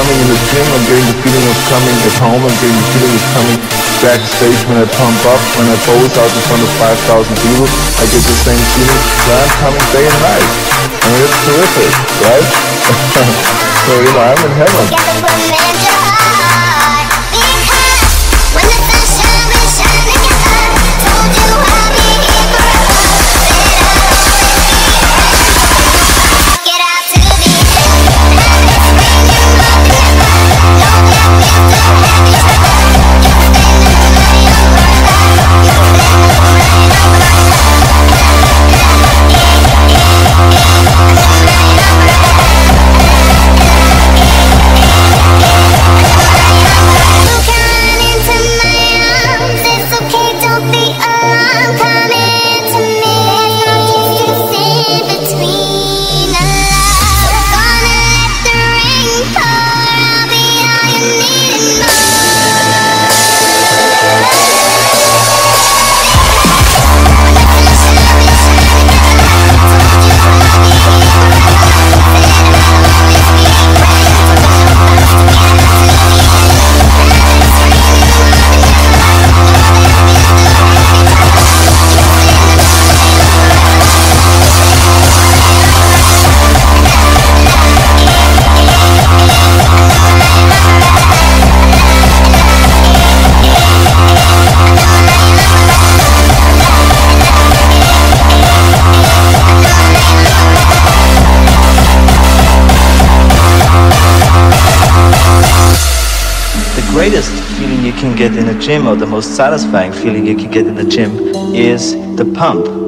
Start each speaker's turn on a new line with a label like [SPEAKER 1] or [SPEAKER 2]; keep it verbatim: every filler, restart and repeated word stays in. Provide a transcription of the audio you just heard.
[SPEAKER 1] coming in the gym, I'm getting the feeling of coming at home, I'm getting the feeling of coming backstage when I pump up, when I pose out in front of five thousand people, I get the same feeling when I'm coming day and night. I mean, it's terrific, right? So, you know, I'm in heaven.
[SPEAKER 2] The greatest feeling you can get in a gym, or the most satisfying feeling you can get in the gym, is the pump.